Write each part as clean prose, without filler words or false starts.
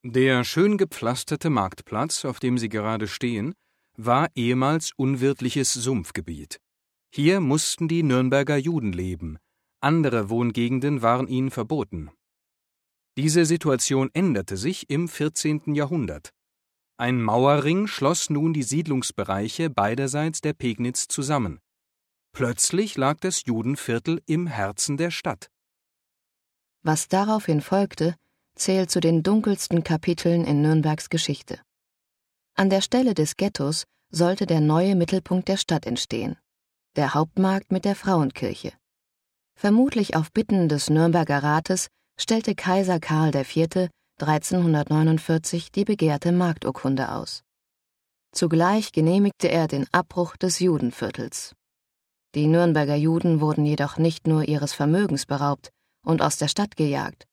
Der schön gepflasterte Marktplatz, auf dem Sie gerade stehen, war ehemals unwirtliches Sumpfgebiet. Hier mussten die Nürnberger Juden leben, andere Wohngegenden waren ihnen verboten. Diese Situation änderte sich im 14. Jahrhundert. Ein Mauerring schloss nun die Siedlungsbereiche beiderseits der Pegnitz zusammen. Plötzlich lag das Judenviertel im Herzen der Stadt. Was daraufhin folgte, zählt zu den dunkelsten Kapiteln in Nürnbergs Geschichte. An der Stelle des Ghettos sollte der neue Mittelpunkt der Stadt entstehen, der Hauptmarkt mit der Frauenkirche. Vermutlich auf Bitten des Nürnberger Rates stellte Kaiser Karl IV. 1349 die begehrte Markturkunde aus. Zugleich genehmigte er den Abbruch des Judenviertels. Die Nürnberger Juden wurden jedoch nicht nur ihres Vermögens beraubt und aus der Stadt gejagt.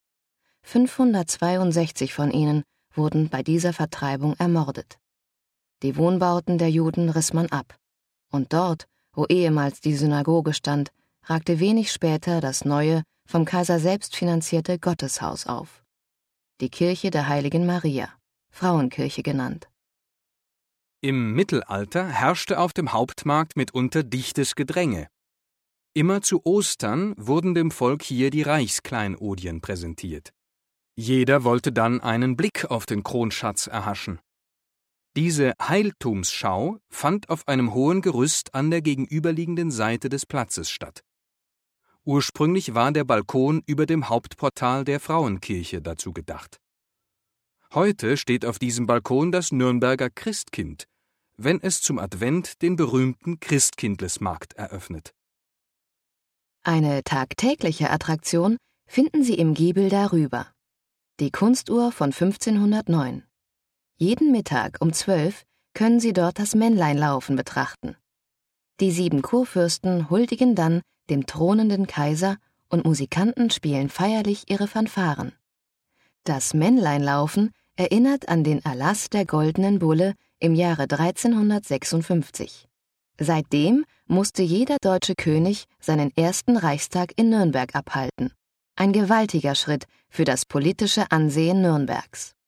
562 von ihnen wurden bei dieser Vertreibung ermordet. Die Wohnbauten der Juden riss man ab. Und dort, wo ehemals die Synagoge stand, ragte wenig später das neue, vom Kaiser selbst finanzierte Gotteshaus auf. Die Kirche der Heiligen Maria, Frauenkirche genannt. Im Mittelalter herrschte auf dem Hauptmarkt mitunter dichtes Gedränge. Immer zu Ostern wurden dem Volk hier die Reichskleinodien präsentiert. Jeder wollte dann einen Blick auf den Kronschatz erhaschen. Diese Heiligtumsschau fand auf einem hohen Gerüst an der gegenüberliegenden Seite des Platzes statt. Ursprünglich war der Balkon über dem Hauptportal der Frauenkirche dazu gedacht. Heute steht auf diesem Balkon das Nürnberger Christkind, wenn es zum Advent den berühmten Christkindlesmarkt eröffnet. Eine tagtägliche Attraktion finden Sie im Giebel darüber. Die Kunstuhr von 1509. Jeden Mittag um 12 können Sie dort das Männleinlaufen betrachten. Die 7 Kurfürsten huldigen dann dem thronenden Kaiser und Musikanten spielen feierlich ihre Fanfaren. Das Männleinlaufen erinnert an den Erlass der Goldenen Bulle im Jahre 1356. Seitdem musste jeder deutsche König seinen ersten Reichstag in Nürnberg abhalten. Ein gewaltiger Schritt für das politische Ansehen Nürnbergs.